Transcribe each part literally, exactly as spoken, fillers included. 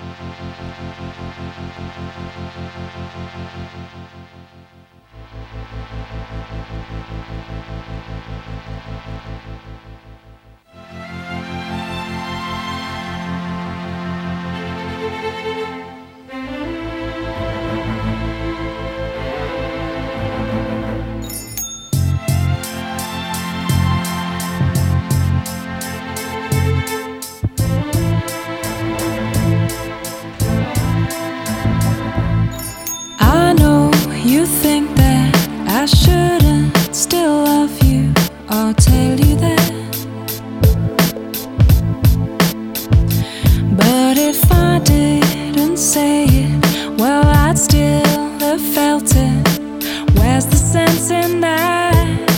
I know you think that I shouldn't still love you or tell you that, but if I didn't say it, well, I'd still have felt it. Where's the sense in that?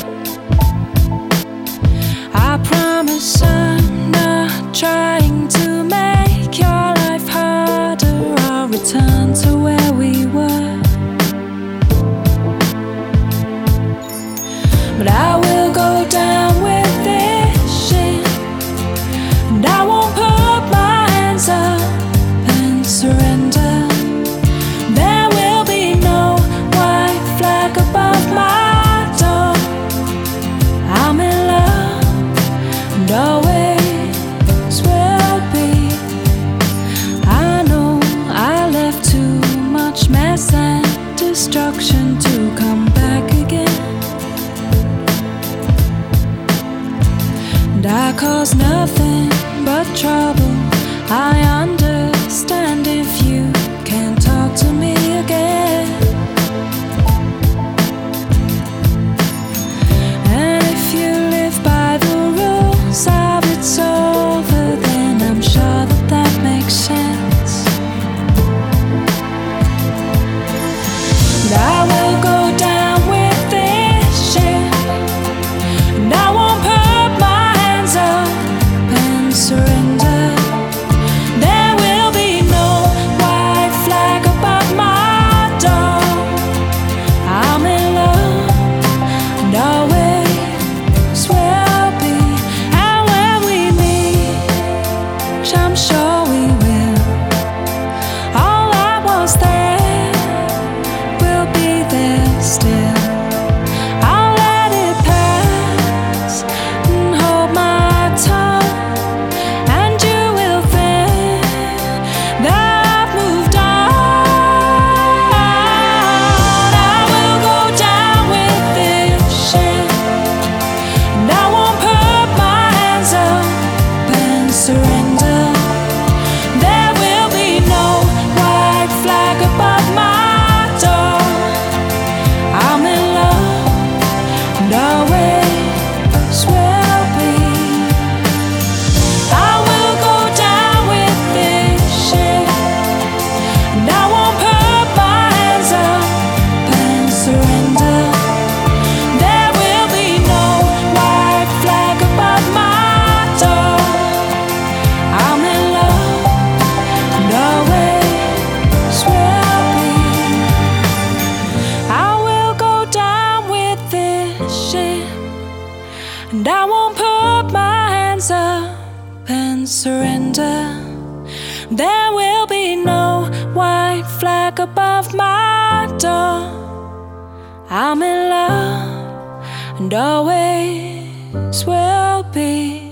I promise I'm not trying to make your life harder. I'll return to where we were, but I will go down with this shit, and I won't put my hands up and surrender. There will be no white flag above my door. I'm in love, and always will be. I know I left too much mess and destruction to come back again, and I caused nothing but trouble. I understand if you can't talk to me again, and if you live by the rules of it's over, then I'm sure that that makes sense. But I will go down with this shit, and I won't put my hands up and surrender. There will be no white flag above my door. I'm in love, and always will be. And when we meet, which I'm sure we will, all that was there will be there still. I'll let it pass and hold my tongue, and you will think that I've moved on. I will go down with this shit, and I won't put my hands up and surrender. There will be no white flag above my door. I'm in love, and always will be. I will go down with this shit, and I won't put my hands up and surrender. There will be no white flag above my door. I'm in love, and always will be. I will go down with this shit, and I won't put my hands up and surrender. There will be no white flag above my door. I'm in love, and always will be.